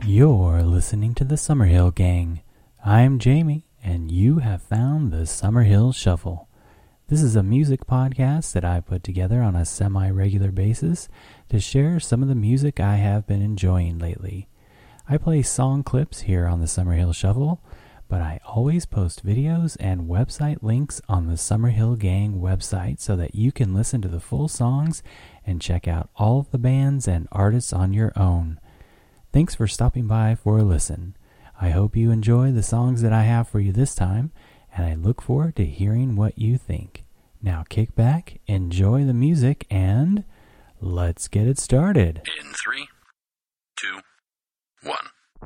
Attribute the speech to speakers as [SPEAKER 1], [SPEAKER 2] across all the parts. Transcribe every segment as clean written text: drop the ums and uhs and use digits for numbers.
[SPEAKER 1] You're listening to the Summerhill Gang. I'm Jamie, and you have found the Summerhill Shuffle. This is a music podcast that I put together on a semi-regular basis to share some of the music I have been enjoying lately. I play song clips here on the Summerhill Shuffle, but I always post videos and website links on the Summerhill Gang website so that you can listen to the full songs and check out all of the bands and artists on your own. Thanks for stopping by for a listen. I hope you enjoy the songs that I have for you this time, and I look forward to hearing what you think. Now kick back, enjoy the music, and let's get it started.
[SPEAKER 2] In 3, 2, 1.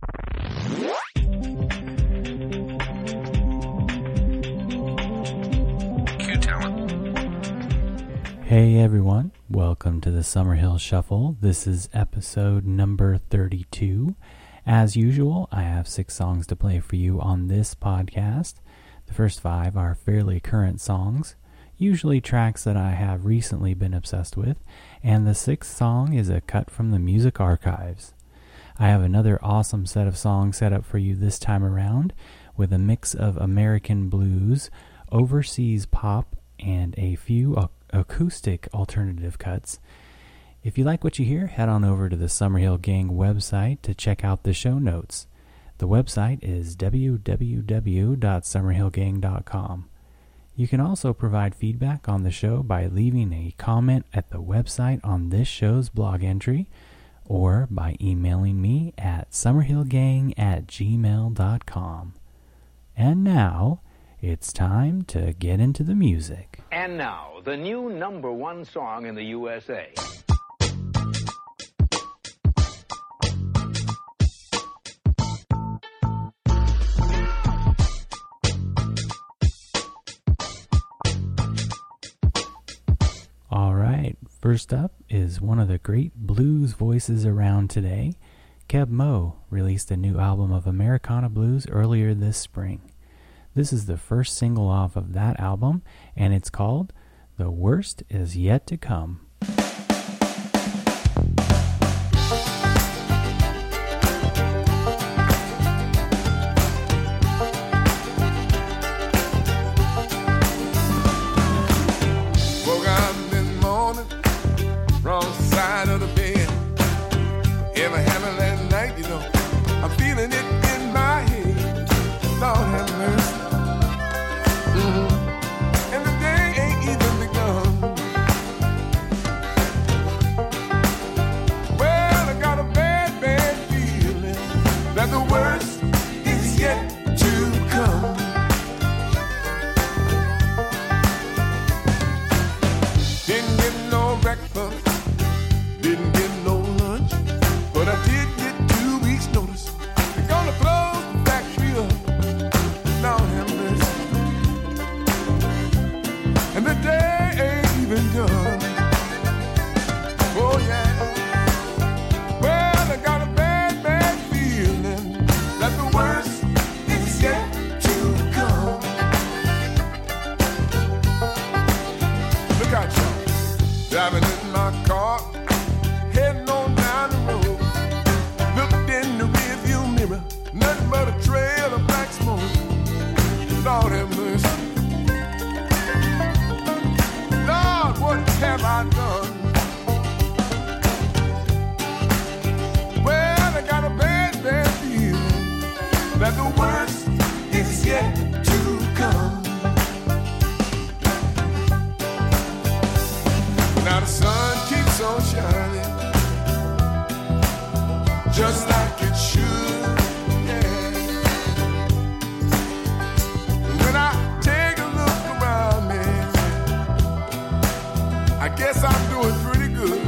[SPEAKER 2] Cue talent.
[SPEAKER 1] Hey everyone, welcome to the Summerhill Shuffle. This is episode number 32. As usual, I have 6 songs to play for you on this podcast. The first 5 are fairly current songs, usually tracks that I have recently been obsessed with, and the 6th song is a cut from the music archives. I have another awesome set of songs set up for you this time around, with a mix of American blues, overseas pop, and a few acoustic alternative cuts. If you like what you hear, head on over to the Summerhill Gang website to check out the show notes. The website is www.summerhillgang.com. You can also provide feedback on the show by leaving a comment at the website on this show's blog entry, or by emailing me at summerhillgang@gmail.com. And now, it's time to get into the music.
[SPEAKER 3] And now, the new number 1 song in the USA.
[SPEAKER 1] All right, first up is one of the great blues voices around today. Keb Mo released a new album of Americana blues earlier this spring. This is the first single off of that album, and it's called The Worst Is Yet to Come.
[SPEAKER 4] Woke up this morning, wrong side of the bed. Ever happened last night, you know, I'm feeling it in my head. Lord have mercy. And the day ain't even begun. Well, I got a bad, bad feeling that the worst is yet to come. Didn't get no breakfast, didn't get no lunch, but I did get 2 weeks' notice. They're gonna close the factory up. Lord have mercy. And the day ain't even done. Oh yeah. Well, I got a bad, bad feeling that the worst is yet to come. Look out, y'all. Driving in my car, heading on down the road. Looked in the rearview mirror, nothing but a trail of black smoke. Lord have mercy. Lord, what have I done? Well, I got a bad, bad feeling that the worst is yet to come. Now the sun keeps on shining, just like it should. Yeah. And when I take a look around me, I guess I'm doing pretty good.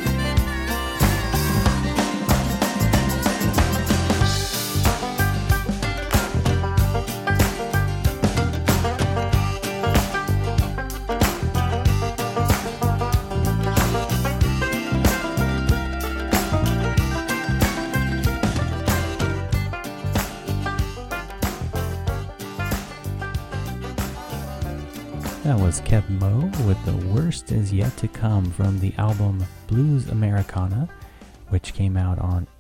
[SPEAKER 1] That was Keb Mo with The Worst Is Yet to Come from the album Blues Americana, which came out on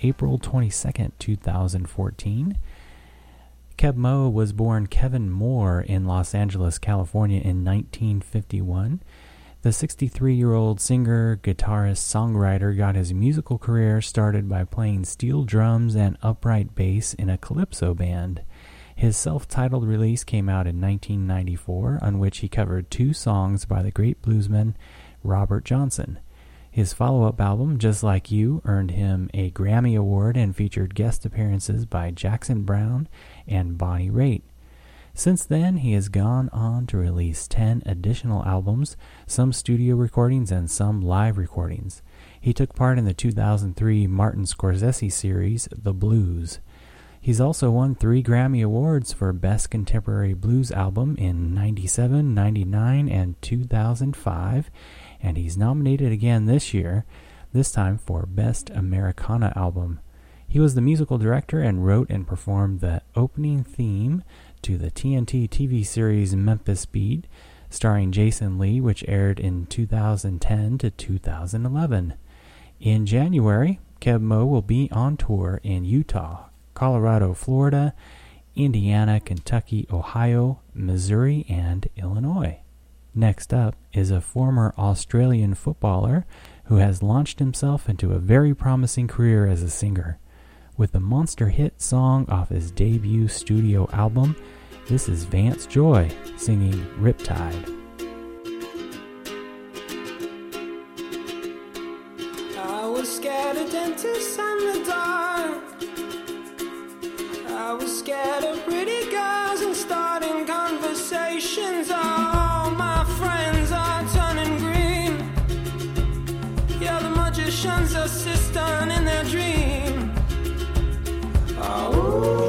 [SPEAKER 1] April 22nd, 2014. Keb' Mo' was born Kevin Moore in Los Angeles, California in 1951. The 63-year-old singer, guitarist, songwriter got his musical career started by playing steel drums and upright bass in a calypso band. His self-titled release came out in 1994, on which he covered 2 songs by the great bluesman Robert Johnson. His follow-up album, Just Like You, earned him a Grammy Award and featured guest appearances by Jackson Browne and Bonnie Raitt. Since then, he has gone on to release 10 additional albums, some studio recordings and some live recordings. He took part in the 2003 Martin Scorsese series, The Blues. He's also won 3 Grammy Awards for Best Contemporary Blues Album in 97, 99, and 2005, and he's nominated again this year, this time for Best Americana Album. He was the musical director and wrote and performed the opening theme to the TNT TV series Memphis Beat, starring Jason Lee, which aired in 2010 to 2011. In January, Keb' Mo' will be on tour in Utah, Colorado, Florida, Indiana, Kentucky, Ohio, Missouri, and Illinois. Next up is a former Australian footballer who has launched himself into a very promising career as a singer. With the monster hit song off his debut studio album, this is Vance Joy singing Riptide.
[SPEAKER 5] I was scared of dentists and the dark. I was scared of pretty girls and starting conversations. All my friends are turning green. Yeah, the magician's assistant in their dream. Oh.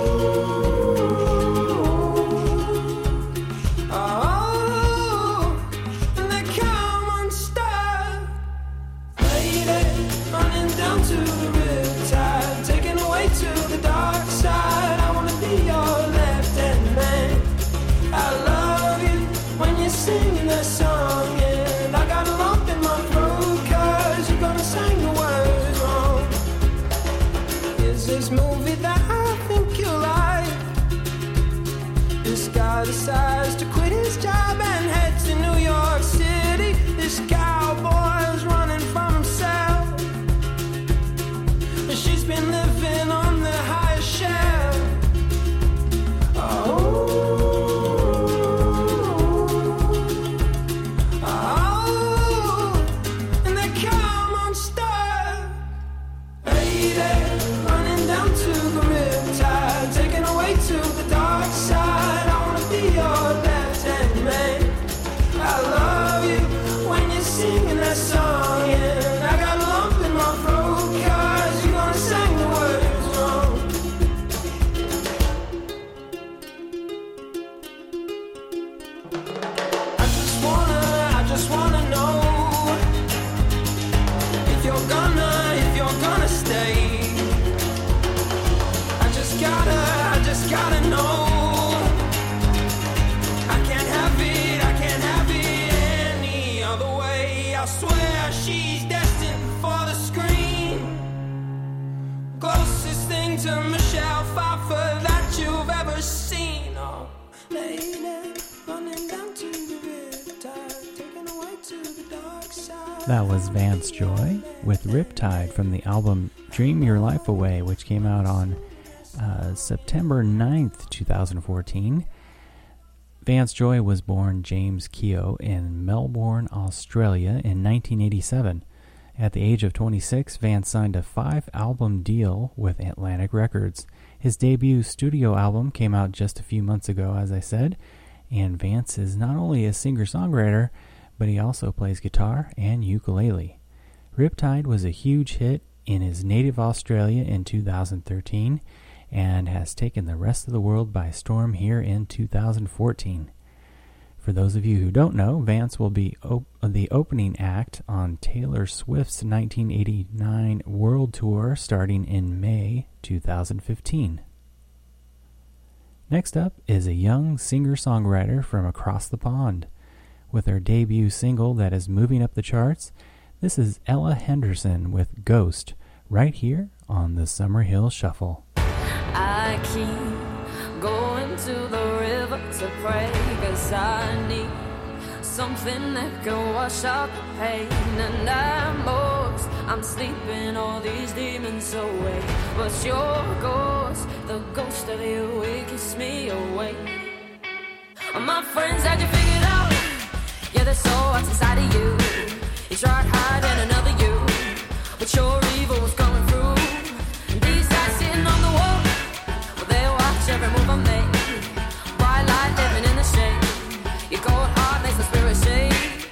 [SPEAKER 5] Singing that song, and I got a lump in my throat, 'cause you're gonna sing the words wrong. Is this movie that I think you like? This guy decides to quit his job and head to New York City. This cowboy's running from himself, and she's been living on the highest shelf. Oh. Singing that song, and I got a lump in my throat, 'cause you're gonna sing the words wrong. I just wanna know if you're gonna stay. I just gotta know. I can't have it any other way. I swear she's destined for the screen. Closest thing to Michelle Pfeiffer that you've ever seen. Oh, lady, running down to the riptide, taken away to the dark side.
[SPEAKER 1] That was Vance Joy with Riptide from the album Dream Your Life Away, which came out on September 9th, 2014. Vance Joy was born James Keogh in Melbourne, Australia in 1987. At the age of 26, Vance signed a 5-album deal with Atlantic Records. His debut studio album came out just a few months ago, as I said, and Vance is not only a singer-songwriter, but he also plays guitar and ukulele. Riptide was a huge hit in his native Australia in 2013, and has taken the rest of the world by storm here in 2014. For those of you who don't know, Vance will be the opening act on Taylor Swift's 1989 World Tour starting in May 2015. Next up is a young singer-songwriter from across the pond. With her debut single that is moving up the charts, this is Ella Henderson with Ghost, right here on the Summerhill Shuffle.
[SPEAKER 6] I keep going to the river to pray, 'cause I need something that can wash out the pain. And I'm sleeping all these demons away, but your ghost, the ghost of you, it keeps me awake. My friends had you figured out, yeah, there's so what's inside of you. You tried hiding another you, but your evil was coming through. These guys sitting on the wall, well, they watch every move I make. Bright light living in the shade, your cold heart makes the spirit shake.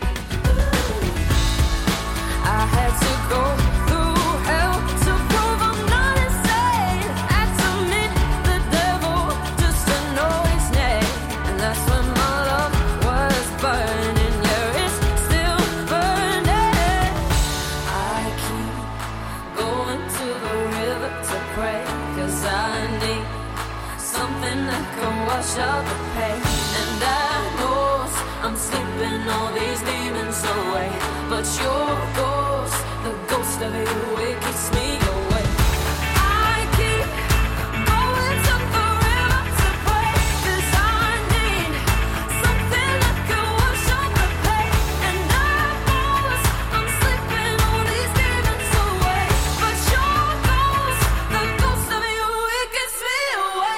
[SPEAKER 6] I had to go through hell to prove I'm not insane. Had to meet the devil just to know his name. And that's when my love was burning. Yeah, it's still burning. I keep going to the river to pray, 'cause I need something that can wash out the pain. And I know I'm sleeping all these demons away, but your ghost, the ghost of you, it keeps me away. I keep going to the river to pray, 'cause I need something that can wash out the pain. And I know I'm sleeping all these demons away, but your ghost, the ghost of you, it keeps me away.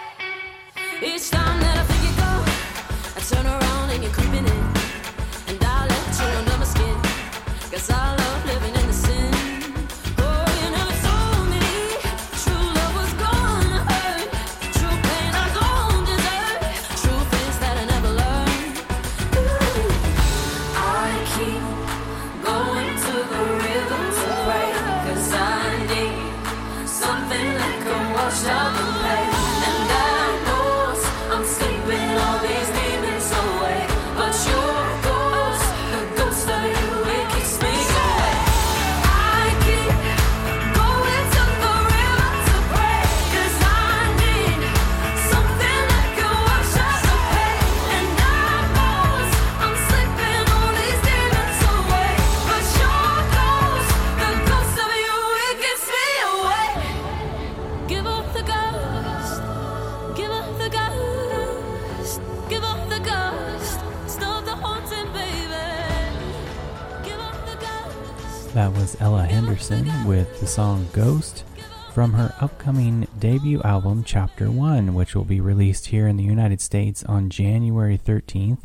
[SPEAKER 6] Each time that I think you go, I turn around and you're creeping in, and I let you under my skin, 'cause I love living in the sin. Oh, you never told me true love was gonna hurt, true pain I don't deserve, true things that I never learned. Ooh. I keep going to the river to pray, 'cause I need something that can wash out the pain. And I know I'm sleeping all these demons away, but your ghost, the ghost of you, it keeps me away. I keep going to the river to pray, 'cause I need something that can wash out the pain. And I know I'm sleeping all these demons away, but your ghost, the ghost of you, it keeps me away. Give up the ghost, give up the ghost, give up the ghost, stop the haunting, baby. Give up the ghost.
[SPEAKER 1] That was Ella Henderson with the song Ghost from her upcoming debut album Chapter 1, which will be released here in the United States on January 13th,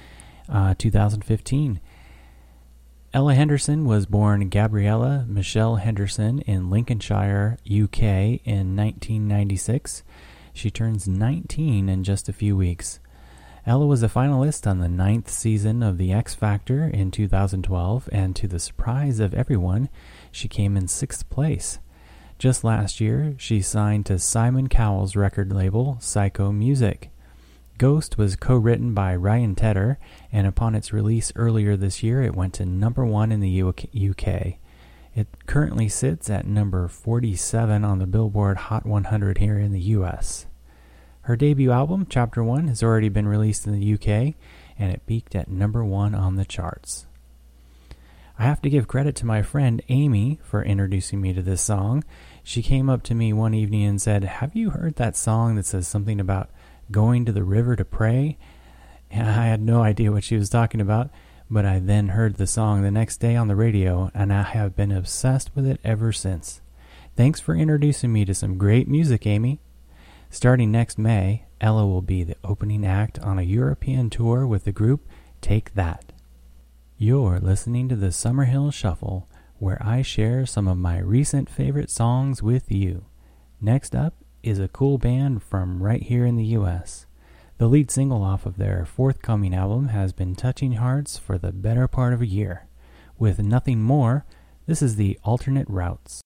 [SPEAKER 1] 2015. Ella Henderson was born Gabriella Michelle Henderson in Lincolnshire, UK in 1996. She turns 19 in just a few weeks. Ella was a finalist on the 9th season of The X Factor in 2012, and to the surprise of everyone, she came in 6th place. Just last year, she signed to Simon Cowell's record label, Psycho Music. Ghost was co-written by Ryan Tedder, and upon its release earlier this year, it went to number 1 in the UK. It currently sits at number 47 on the Billboard Hot 100 here in the US. Her debut album, Chapter 1, has already been released in the UK, and it peaked at number 1 on the charts. I have to give credit to my friend Amy for introducing me to this song. She came up to me one evening and said, "Have you heard that song that says something about going to the river to pray?" And I had no idea what she was talking about, but I then heard the song the next day on the radio, and I have been obsessed with it ever since. Thanks for introducing me to some great music, Amy. Starting next May, Ella will be the opening act on a European tour with the group Take That. You're listening to the Summerhill Shuffle, where I share some of my recent favorite songs with you. Next up is a cool band from right here in the US. The lead single off of their forthcoming album has been touching hearts for the better part of a year. With Nothing More, this is the Alternate Routes.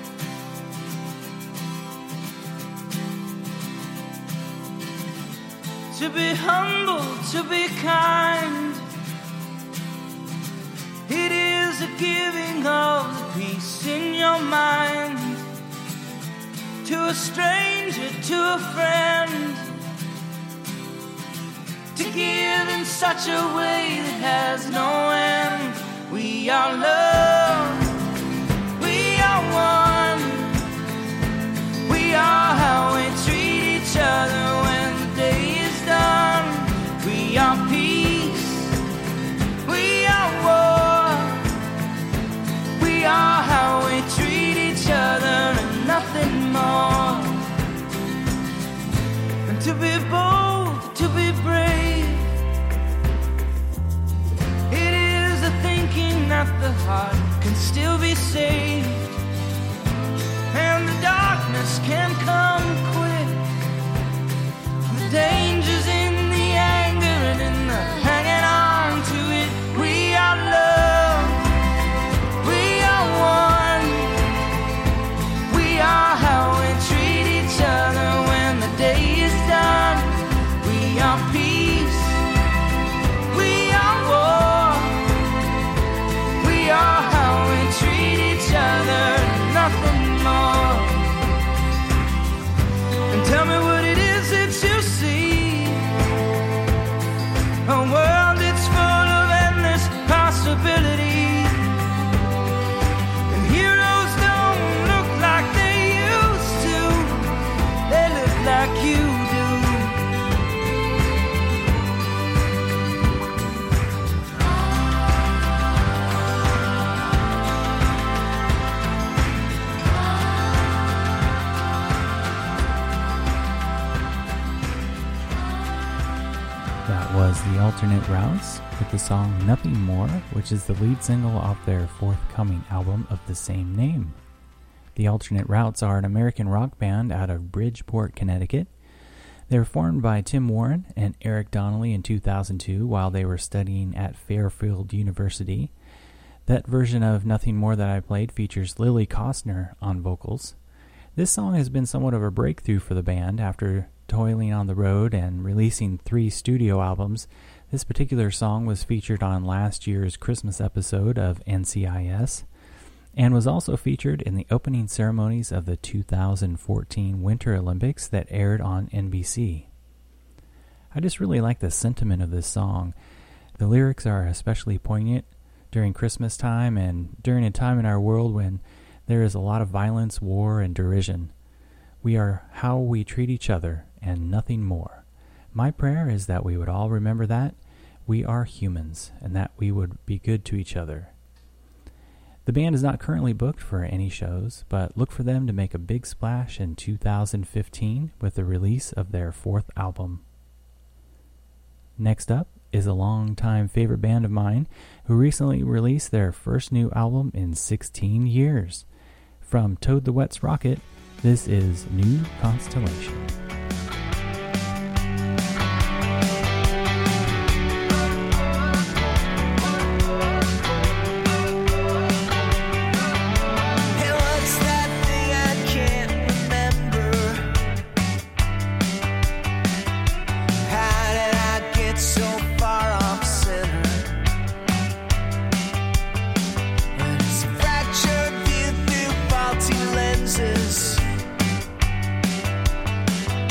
[SPEAKER 7] To be humble, to be kind, it is a giving of the peace in your mind. To a stranger, to a friend, to give in such a way that has no end. We are love, we are one. to be bold, to be brave. It is the thinking that the heart can still be saved, and the darkness can come quick. The danger's in the anger and in the hanging on to it. We are love, we are one, we are how we treat each other when the day is done. We are peace, we are war, we are how we treat each other, nothing more. And tell me what it is that you see. A world that's full of endless possibility, and heroes don't look like they used to. They look like you do.
[SPEAKER 1] That was the Alternate Routes with the song Nothing More, which is the lead single off their forthcoming album of the same name. The Alternate Routes are an American rock band out of Bridgeport, Connecticut. They were formed by Tim Warren and Eric Donnelly in 2002 while they were studying at Fairfield University. That version of Nothing More that I played features Lily Costner on vocals. This song has been somewhat of a breakthrough for the band after toiling on the road and releasing 3 studio albums. This particular song was featured on last year's Christmas episode of NCIS and was also featured in the opening ceremonies of the 2014 Winter Olympics that aired on NBC. I just really like the sentiment of this song. The lyrics are especially poignant during Christmas time and during a time in our world when there is a lot of violence, war, and derision. We are how we treat each other and nothing more. My prayer is that we would all remember that we are humans and that we would be good to each other. The band is not currently booked for any shows, but look for them to make a big splash in 2015 with the release of their 4th album. Next up is a longtime favorite band of mine who recently released their first new album in 16 years. From Toad the Wet's Rocket, this is New Constellation.
[SPEAKER 5] Hey, what's that thing I can't remember? How did I get so far off center? And it's a fractured view through faulty lenses.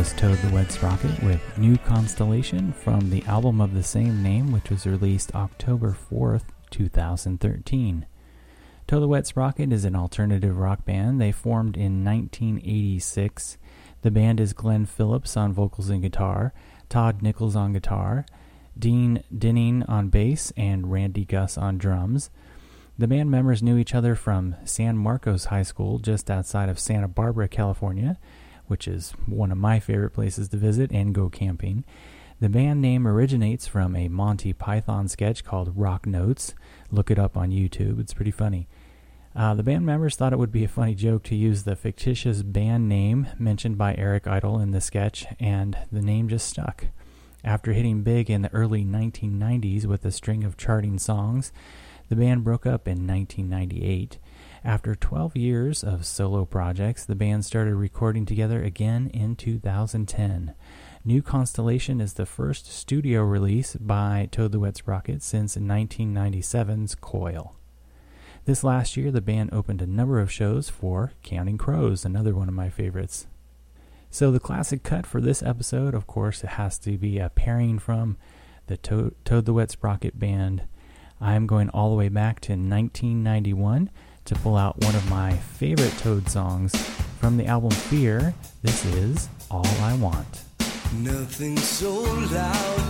[SPEAKER 1] was Toad the Wet Sprocket with New Constellation from the album of the same name, which was released October 4th, 2013. Toad the Wet Sprocket is an alternative rock band. They formed in 1986. The band is Glenn Phillips on vocals and guitar, Todd Nichols on guitar, Dean Dinning on bass, and Randy Gus on drums. The band members knew each other from San Marcos High School just outside of Santa Barbara, California, which is one of my favorite places to visit and go camping. The band name originates from a Monty Python sketch called Rock Notes. Look it up on YouTube. It's pretty funny. The band members thought it would be a funny joke to use the fictitious band name mentioned by Eric Idle in the sketch, and the name just stuck. After hitting big in the early 1990s with a string of charting songs, the band broke up in 1998. After 12 years of solo projects, the band started recording together again in 2010. New Constellation is the first studio release by Toad the Wet Sprocket since 1997's Coil. This last year, the band opened a number of shows for Counting Crows, another one of my favorites. So the classic cut for this episode, of course, it has to be a pairing from the Toad the Wet Sprocket band. I'm going all the way back to 1991 to pull out one of my favorite Toad songs from the album Fear. This is All I Want.
[SPEAKER 5] Nothing so loud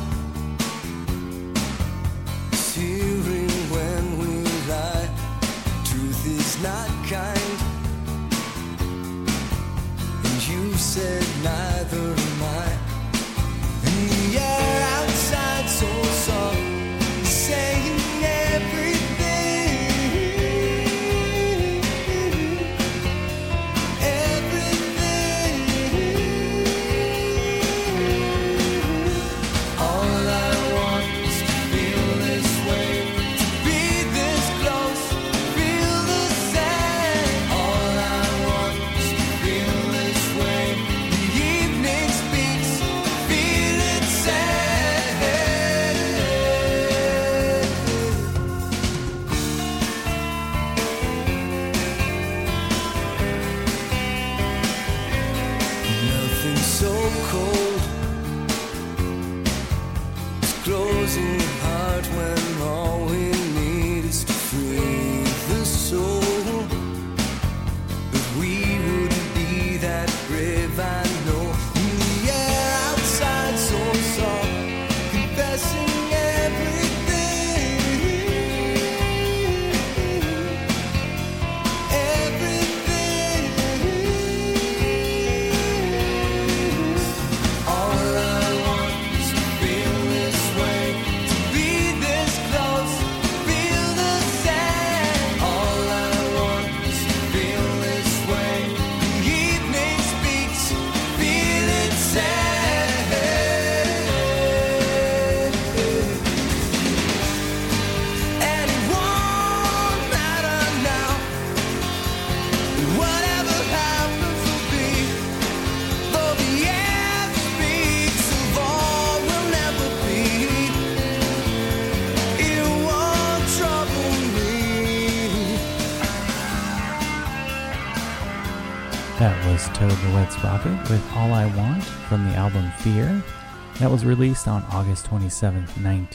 [SPEAKER 5] as hearing when we lie. Truth is not kind, and you said neither am I. And the air outside so soft, saying everything.
[SPEAKER 1] That was Toad the Wet Sprocket with All I Want from the album Fear. That was released on August 27,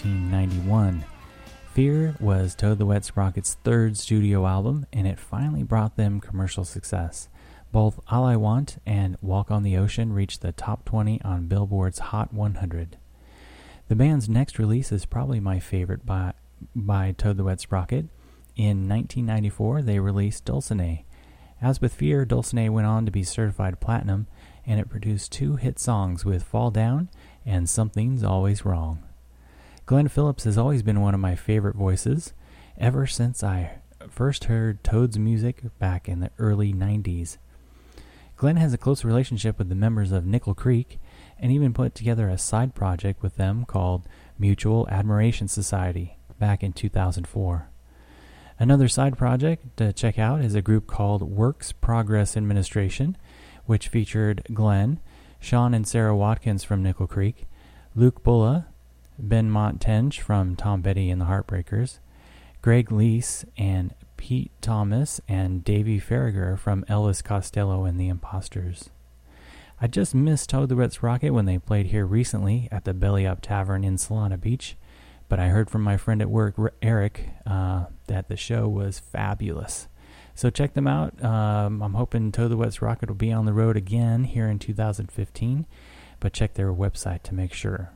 [SPEAKER 1] 1991. Fear was Toad the Wet Sprocket's third studio album, and it finally brought them commercial success. Both All I Want and Walk on the Ocean reached the top 20 on Billboard's Hot 100. The band's next release is probably my favorite by Toad the Wet Sprocket. In 1994, they released Dulcinea. As with Fear, Dulcinea went on to be certified platinum, and it produced two hit songs with Fall Down and Something's Always Wrong. Glenn Phillips has always been one of my favorite voices, ever since I first heard Toad's music back in the early 90s. Glenn has a close relationship with the members of Nickel Creek, and even put together a side project with them called Mutual Admiration Society back in 2004. Another side project to check out is a group called Works Progress Administration, which featured Glenn, Sean and Sarah Watkins from Nickel Creek, Luke Bulla, Ben Montench from Tom Petty and the Heartbreakers, Greg Leese and Pete Thomas, and Davey Farragher from Elvis Costello and the Imposters. I just missed Toad the Wet's Rocket when they played here recently at the Belly Up Tavern in Solana Beach, but I heard from my friend at work, Eric, that the show was fabulous. So check them out. I'm hoping Toad the Wet's Rocket will be on the road again here in 2015, but check their website to make sure.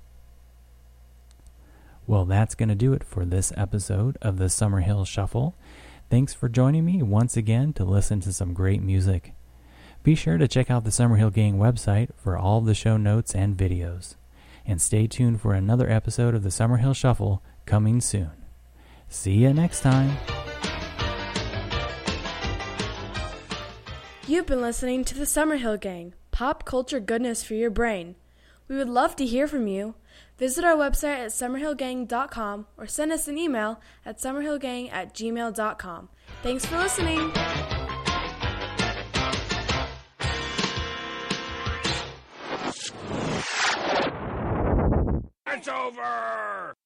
[SPEAKER 1] Well, that's going to do it for this episode of the Summerhill Shuffle. Thanks for joining me once again to listen to some great music. Be sure to check out the Summerhill Gang website for all the show notes and videos. And stay tuned for another episode of the Summerhill Shuffle coming soon. See you next time.
[SPEAKER 8] You've been listening to the Summerhill Gang, pop culture goodness for your brain. We would love to hear from you. Visit our website at summerhillgang.com or send us an email at summerhillgang@gmail.com. Thanks for listening.
[SPEAKER 4] It's over!